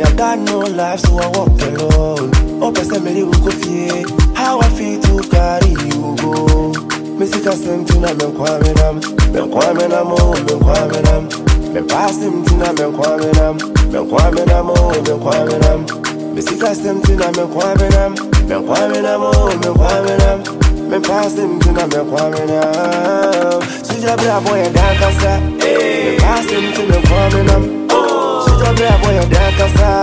I got no life, so I walk alone. Oh, person, me go fear. How I feel to carry you go. Me see custom to na me kwame nam, oh, me kwame nam. Me pass him to na me kwame nam, oh, me kwame nam. Me see custom to na me kwame nam, oh, me kwame nam. Me pass him to na me kwame nam. Suja bra boy dan kasa, me pass him to me kwame nam. Suja bra boy dan kasa.